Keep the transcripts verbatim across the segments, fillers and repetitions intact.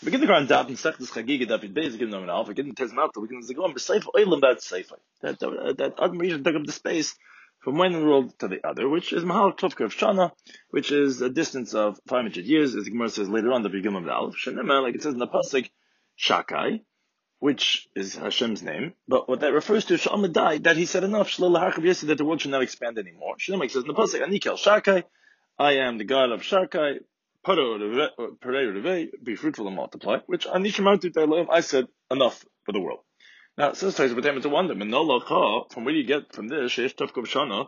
Begin the Quran daf and sechtes chagiga daf in basic nomen alpha. Begin the tezmat. Begin the zigron b'seif oilam bad seifai. That that that Adam Rishon took up the space from one world to the other, which is Mahal Tovka of Shana, which is a distance of five hundred years, as the Gemara says later on, the Begin of the Aleph. Shenema, like it says in the pasuk, Shakai, which is Hashem's name, but what that refers to, Shamadai, that he said enough, Shalal Harchav Yesi, that the world should not expand anymore. Shenema, it says in the pasuk, Anikel Shakai, I am the God of Shakai. Be fruitful and multiply, which I said enough for the world. Now, it says it's a wonder. From where do you get from this? That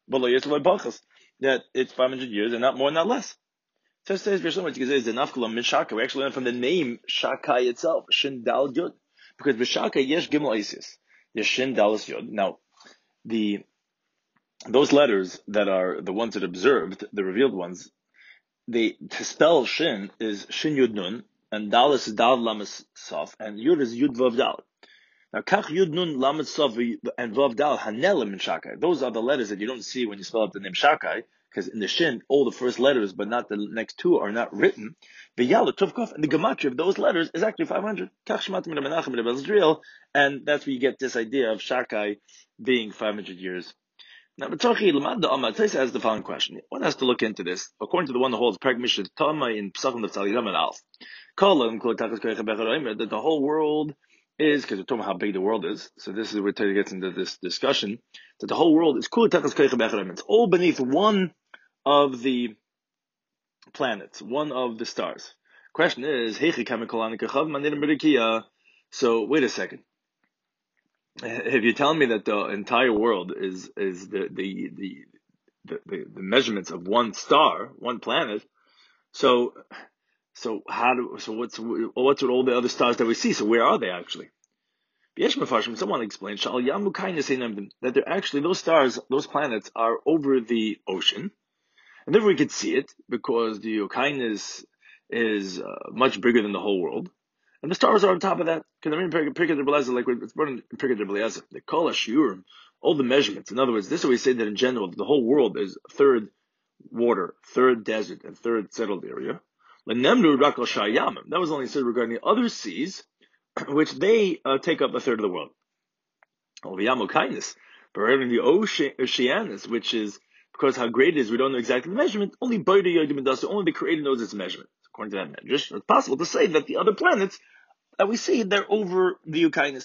it's five hundred years and not more, not less. It says we actually learn from the name Shakai itself, Shin Dal Yud, because B'Shakai yesh Gimel Isis, yesh Shin Dal Yud. Now, the those letters that are the ones that observed, the revealed ones. The to spell Shin is Shin Yud Nun, and Dal is Dal Lamas Sof, and Yud is Yud Vav Dal. Now, Kach Yud Nun Lamas Sof and Vav Dal Hanelim in Shakai. Those are the letters that you don't see when you spell out the name Shakai, because in the Shin, all the first letters, but not the next two, are not written. V'Yala Tuvkov, and the Gematria of those letters is actually five hundred. Kach Shmat Min Menachem Min Bezriel, and that's where you get this idea of Shakai being five hundred years. Now, B'Tochi L'mad Da'ama, Taisa has the following question. One has to look into this. According to the one that holds Prag Mishnah Tama in Psachim of Tzali Raman Alf, that the whole world is, because we're talking about how big the world is, so this is where Taisa gets into this discussion, that the whole world is it's all beneath one of the planets, one of the stars. Question is, so wait a second. If you're telling me that the entire world is is the the, the the the the measurements of one star, one planet, so so how do so what's what's with all the other stars that we see? So where are they actually? Someone explained that they're actually those stars, those planets are over the ocean, and therefore we could see it because the Yokainus is uh, much bigger than the whole world. And the stars are on top of that. Because I mean, Pirkei Rebbe like it's brought in Pirkei Rebbe Eliezer. They call a shiurim, all the measurements. In other words, this is what we say that in general, the whole world is third water, third desert, and third settled area. That was only said regarding the other seas, which they uh, take up a third of the world. But regarding the ocean, Oceanus, which is because how great it is, we don't know exactly the measurement. Only Boida Yodim Dasa, only the Creator knows its measurement. According to that measure, it's possible to say that the other planets that we see, they're over the Yukainus.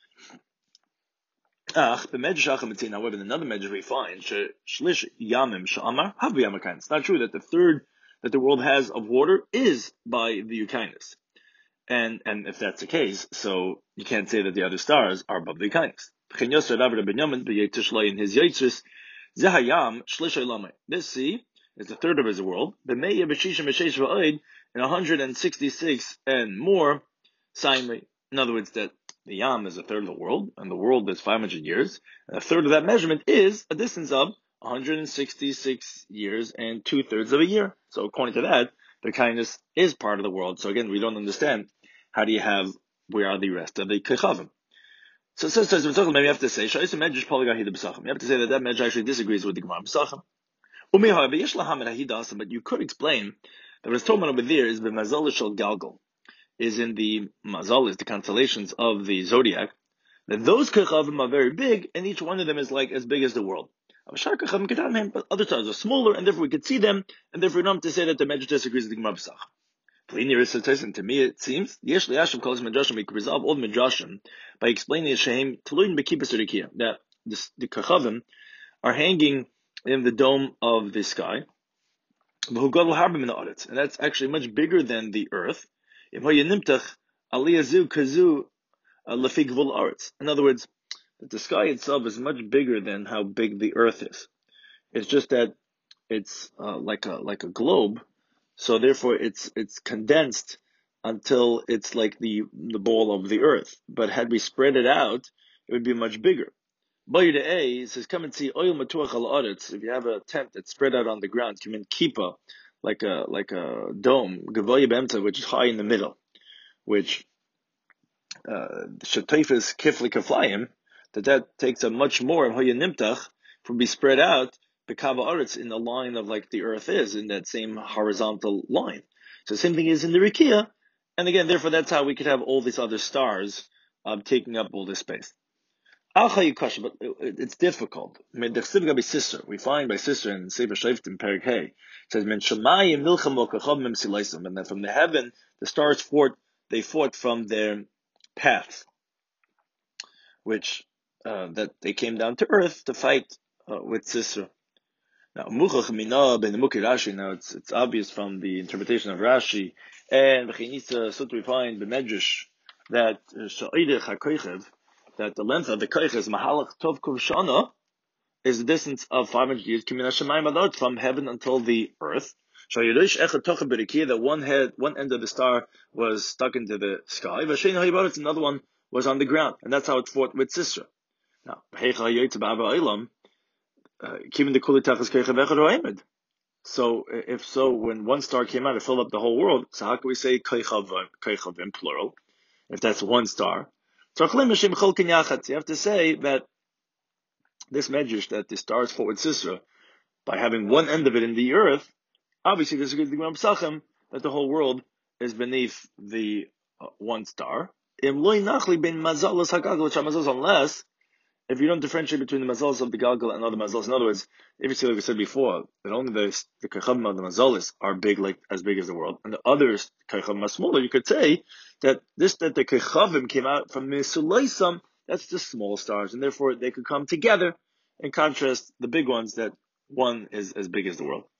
Ach, the Medrash Hacham, however, in another Medrash we find, Shlish Yamim Sha'amar, Hav B'Yamakai. It's not true that the third that the world has of water is by the Yukainus. And and if that's the case, so you can't say that the other stars are above the Yukainus. In his Yitzris, Zehayam Shlish Olamai. This sea is the third of his world. The Meya B'Shishim B'Sheish V'Oid, in one hundred sixty-six and more, Saimri. In other words, that the Yam is a third of the world, and the world is five hundred years, and a third of that measurement is a distance of one hundred sixty-six years and two-thirds of a year. So according to that, the kindness is part of the world. So again, we don't understand how do you have, where are the rest of the Kechavim? So it says, so, so, maybe you have to say, you have to say that that Medrash actually disagrees with the Gemara B'Sachim. But you could explain that what's talking about over there is the Mazal Shel Galgal, is in the Mazal, is the constellations of the zodiac, that those Kechavim are very big, and each one of them is like as big as the world. But other stars are smaller, and therefore we could see them, and therefore we don't have to say that the Medrash disagrees with the Gemara B'Sachim. And to me it seems, Yesh Li'ashim calls Medrashim, we can resolve all the Medrashim by explaining Shehem Tluin B'Kippus Rikiya, that this, the Kechavim are hanging in the dome of the sky, and that's actually much bigger than the earth. In other words, the sky itself is much bigger than how big the earth is. It's just that it's uh, like a like a globe, so therefore it's it's condensed until it's like the the ball of the earth. But had we spread it out, it would be much bigger. Bayda A says, come and see oil matuach al aretz. If you have a tent that's spread out on the ground, you mean kippah, like a like a dome, gavoya b'emta, which is high in the middle, which shetayfis kifli kaflayim, that that takes a much more of hoya nimtach from be spread out bekava aretz in the line of like the earth is in that same horizontal line. So the same thing is in the rikiya. And again, therefore, that's how we could have all these other stars um, taking up all this space. But it's difficult. We find by Sisra in Sefer Shoftim Perek Hey, it says, "Men Shemayim nilchamu kachavim silaisam," and then from the heaven, the stars fought. They fought from their paths, which uh, that they came down to earth to fight uh, with Sisra. Now, Muchach Mina ben Muki Rashi. Now, it's it's obvious from the interpretation of Rashi and V'chinisa. So we find B'medrash that Sha'idech HaKoichev, that the length of the Koich is Mahalach Tov Kuv Shana, is the distance of five hundred years from heaven until the earth. That one head, one end of the star was stuck into the sky. Another one was on the ground, and that's how it fought with Sisra. Now, so if so, when one star came out, it filled up the whole world. So how can we say in plural if that's one star? So you have to say that this medrash that the stars fought with Sisra by having one end of it in the earth, obviously this is the Gemara Pesachim that the whole world is beneath the uh, one star. Unless if you don't differentiate between the mazalas of the galgal and other mazalas, in other words, if you see like we said before, that only the the kachavim of the mazalas are big, like as big as the world, and the others kachavim are smaller, you could say that this that the kachavim came out from Misulaisam, that's just small stars, and therefore they could come together. In contrast, the big ones that one is as big as the world.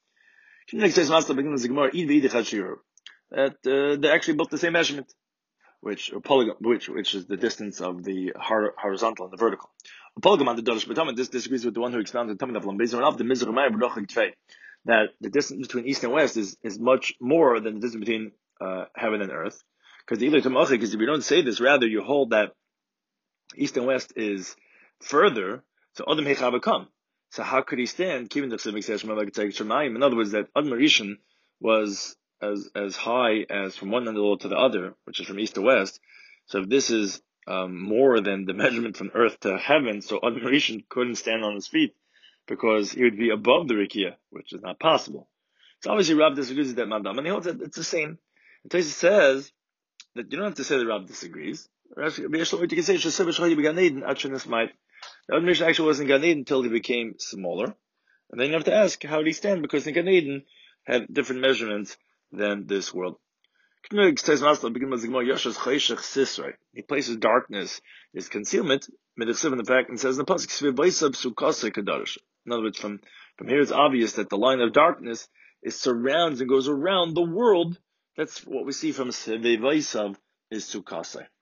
That uh, they actually built the same measurement, which or polygon, which which is the distance of the horizontal and the vertical. A polygon on the Dorish B'Tamid, this disagrees with the one who expounded the Tamid of Lambezon of the Mizrahi B'Rochik Tvei, that the distance between east and west is, is much more than the distance between uh, heaven and earth. Because the Ilay Tamachik, because if you don't say this, rather you hold that east and west is further. So Adam Hechava come. So how could he stand? In other words, that Adam Rishon was as as high as from one end of the world to the other, which is from east to west. So if this is um, more than the measurement from earth to heaven, so Adam Rishon couldn't stand on his feet because he would be above the Rikiya, which is not possible. So obviously Rav disagrees with that Madam, and he holds that it's the same. And Tosfos says that you don't have to say that Rav disagrees. You can say the Adam Rishon actually was in Gan Eden until he became smaller. And then you have to ask, how did he stand? Because in Gan Eden had different measurements than this world. He places darkness, his concealment, in the fact, and says in the pasuk, in other words, from, from here it's obvious that the line of darkness is surrounds and goes around the world. That's what we see from Sevevaisav is Sukasai.